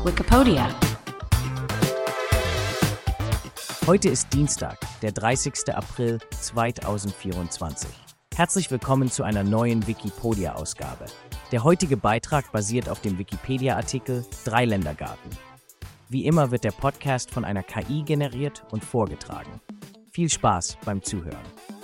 Wikipedia. Heute ist Dienstag, der 30. April 2024. Herzlich willkommen zu einer neuen Wikipedia-Ausgabe. Der heutige Beitrag basiert auf dem Wikipedia-Artikel Dreiländergarten. Wie immer wird der Podcast von einer KI generiert und vorgetragen. Viel Spaß beim Zuhören.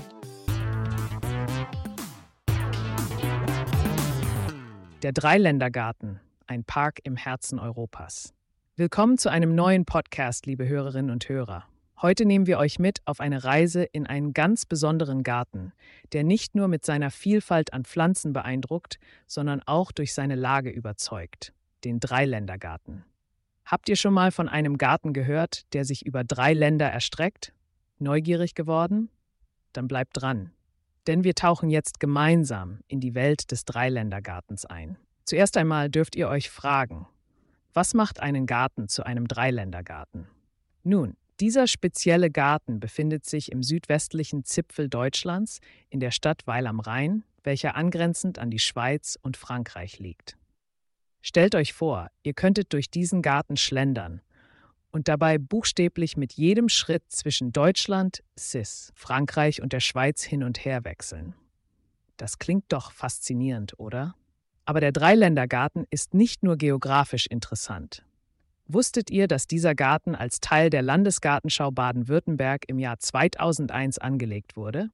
Der Dreiländergarten, ein Park im Herzen Europas. Willkommen zu einem neuen Podcast, liebe Hörerinnen und Hörer. Heute nehmen wir euch mit auf eine Reise in einen ganz besonderen Garten, der nicht nur mit seiner Vielfalt an Pflanzen beeindruckt, sondern auch durch seine Lage überzeugt, den Dreiländergarten. Habt ihr schon mal von einem Garten gehört, der sich über 3 Länder erstreckt? Neugierig geworden? Dann bleibt dran. Denn wir tauchen jetzt gemeinsam in die Welt des Dreiländergartens ein. Zuerst einmal dürft ihr euch fragen, was macht einen Garten zu einem Dreiländergarten? Nun, dieser spezielle Garten befindet sich im südwestlichen Zipfel Deutschlands in der Stadt Weil am Rhein, welcher angrenzend an die Schweiz und Frankreich liegt. Stellt euch vor, ihr könntet durch diesen Garten schlendern und dabei buchstäblich mit jedem Schritt zwischen Deutschland, Frankreich und der Schweiz hin und her wechseln. Das klingt doch faszinierend, oder? Aber der Dreiländergarten ist nicht nur geografisch interessant. Wusstet ihr, dass dieser Garten als Teil der Landesgartenschau Baden-Württemberg im Jahr 2001 angelegt wurde?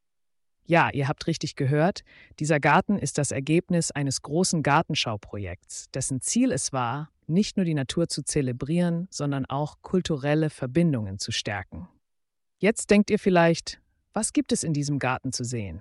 Ja, ihr habt richtig gehört, dieser Garten ist das Ergebnis eines großen Gartenschauprojekts, dessen Ziel es war, nicht nur die Natur zu zelebrieren, sondern auch kulturelle Verbindungen zu stärken. Jetzt denkt ihr vielleicht, was gibt es in diesem Garten zu sehen?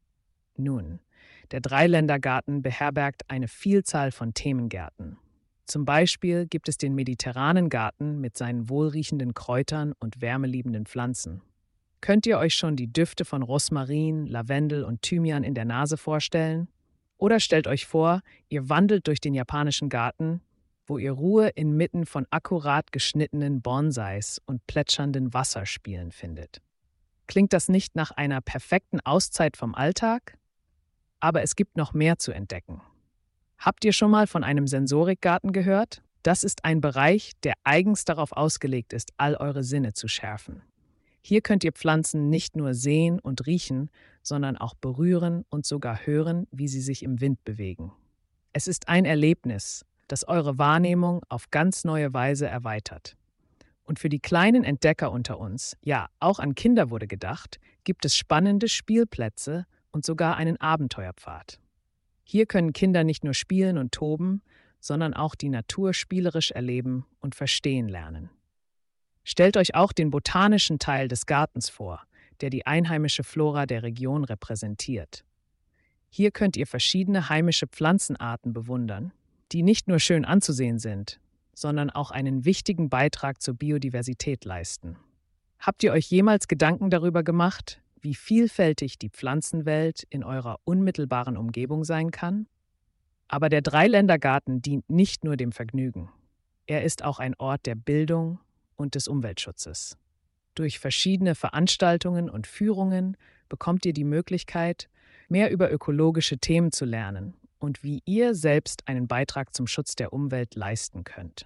Nun, der Dreiländergarten beherbergt eine Vielzahl von Themengärten. Zum Beispiel gibt es den mediterranen Garten mit seinen wohlriechenden Kräutern und wärmeliebenden Pflanzen. Könnt ihr euch schon die Düfte von Rosmarin, Lavendel und Thymian in der Nase vorstellen? Oder stellt euch vor, ihr wandelt durch den japanischen Garten, wo ihr Ruhe inmitten von akkurat geschnittenen Bonsais und plätschernden Wasserspielen findet. Klingt das nicht nach einer perfekten Auszeit vom Alltag? Aber es gibt noch mehr zu entdecken. Habt ihr schon mal von einem Sensorikgarten gehört? Das ist ein Bereich, der eigens darauf ausgelegt ist, all eure Sinne zu schärfen. Hier könnt ihr Pflanzen nicht nur sehen und riechen, sondern auch berühren und sogar hören, wie sie sich im Wind bewegen. Es ist ein Erlebnis, das eure Wahrnehmung auf ganz neue Weise erweitert. Und für die kleinen Entdecker unter uns, ja, auch an Kinder wurde gedacht, gibt es spannende Spielplätze und sogar einen Abenteuerpfad. Hier können Kinder nicht nur spielen und toben, sondern auch die Natur spielerisch erleben und verstehen lernen. Stellt euch auch den botanischen Teil des Gartens vor, der die einheimische Flora der Region repräsentiert. Hier könnt ihr verschiedene heimische Pflanzenarten bewundern, die nicht nur schön anzusehen sind, sondern auch einen wichtigen Beitrag zur Biodiversität leisten. Habt ihr euch jemals Gedanken darüber gemacht, wie vielfältig die Pflanzenwelt in eurer unmittelbaren Umgebung sein kann? Aber der Dreiländergarten dient nicht nur dem Vergnügen. Er ist auch ein Ort der Bildung und des Umweltschutzes. Durch verschiedene Veranstaltungen und Führungen bekommt ihr die Möglichkeit, mehr über ökologische Themen zu lernen und wie ihr selbst einen Beitrag zum Schutz der Umwelt leisten könnt.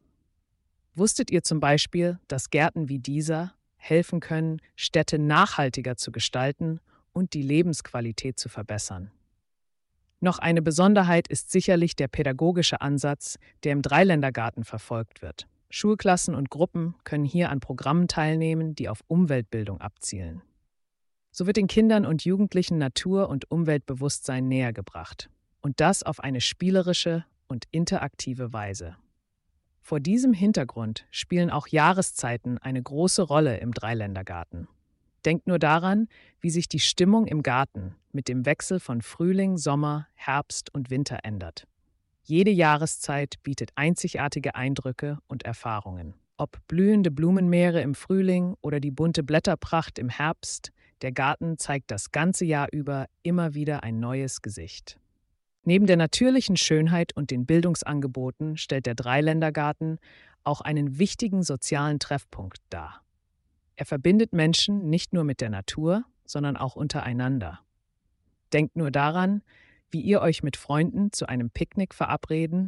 Wusstet ihr zum Beispiel, dass Gärten wie dieser helfen können, Städte nachhaltiger zu gestalten und die Lebensqualität zu verbessern? Noch eine Besonderheit ist sicherlich der pädagogische Ansatz, der im Dreiländergarten verfolgt wird. Schulklassen und Gruppen können hier an Programmen teilnehmen, die auf Umweltbildung abzielen. So wird den Kindern und Jugendlichen Natur- und Umweltbewusstsein nähergebracht. Und das auf eine spielerische und interaktive Weise. Vor diesem Hintergrund spielen auch Jahreszeiten eine große Rolle im Dreiländergarten. Denkt nur daran, wie sich die Stimmung im Garten mit dem Wechsel von Frühling, Sommer, Herbst und Winter ändert. Jede Jahreszeit bietet einzigartige Eindrücke und Erfahrungen. Ob blühende Blumenmeere im Frühling oder die bunte Blätterpracht im Herbst, der Garten zeigt das ganze Jahr über immer wieder ein neues Gesicht. Neben der natürlichen Schönheit und den Bildungsangeboten stellt der Dreiländergarten auch einen wichtigen sozialen Treffpunkt dar. Er verbindet Menschen nicht nur mit der Natur, sondern auch untereinander. Denkt nur daran, wie ihr euch mit Freunden zu einem Picknick verabreden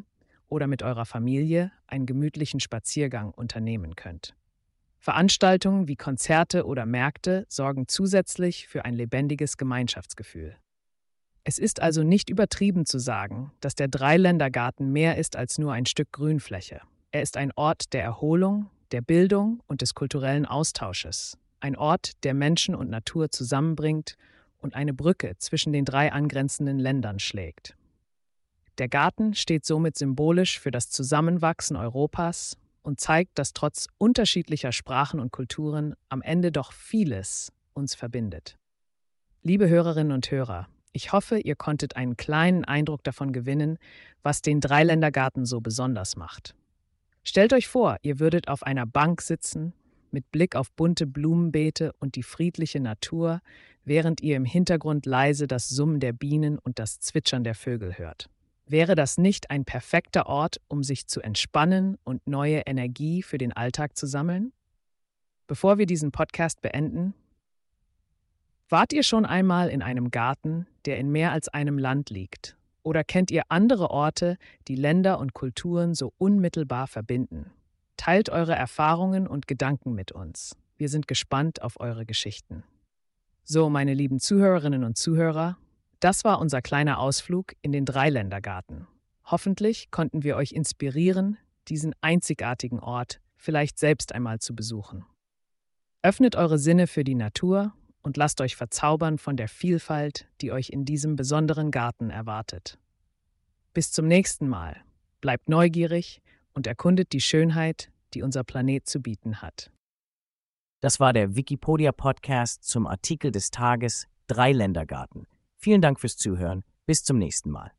oder mit eurer Familie einen gemütlichen Spaziergang unternehmen könnt. Veranstaltungen wie Konzerte oder Märkte sorgen zusätzlich für ein lebendiges Gemeinschaftsgefühl. Es ist also nicht übertrieben zu sagen, dass der Dreiländergarten mehr ist als nur ein Stück Grünfläche. Er ist ein Ort der Erholung, der Bildung und des kulturellen Austausches. Ein Ort, der Menschen und Natur zusammenbringt und eine Brücke zwischen den 3 angrenzenden Ländern schlägt. Der Garten steht somit symbolisch für das Zusammenwachsen Europas und zeigt, dass trotz unterschiedlicher Sprachen und Kulturen am Ende doch vieles uns verbindet. Liebe Hörerinnen und Hörer, ich hoffe, ihr konntet einen kleinen Eindruck davon gewinnen, was den Dreiländergarten so besonders macht. Stellt euch vor, ihr würdet auf einer Bank sitzen, mit Blick auf bunte Blumenbeete und die friedliche Natur, während ihr im Hintergrund leise das Summen der Bienen und das Zwitschern der Vögel hört. Wäre das nicht ein perfekter Ort, um sich zu entspannen und neue Energie für den Alltag zu sammeln? Bevor wir diesen Podcast beenden, wart ihr schon einmal in einem Garten, der in mehr als einem Land liegt? Oder kennt ihr andere Orte, die Länder und Kulturen so unmittelbar verbinden? Teilt eure Erfahrungen und Gedanken mit uns. Wir sind gespannt auf eure Geschichten. So, meine lieben Zuhörerinnen und Zuhörer, das war unser kleiner Ausflug in den Dreiländergarten. Hoffentlich konnten wir euch inspirieren, diesen einzigartigen Ort vielleicht selbst einmal zu besuchen. Öffnet eure Sinne für die Natur und lasst euch verzaubern von der Vielfalt, die euch in diesem besonderen Garten erwartet. Bis zum nächsten Mal. Bleibt neugierig und erkundet die Schönheit, die unser Planet zu bieten hat. Das war der Wikipedia-Podcast zum Artikel des Tages Dreiländergarten. Vielen Dank fürs Zuhören. Bis zum nächsten Mal.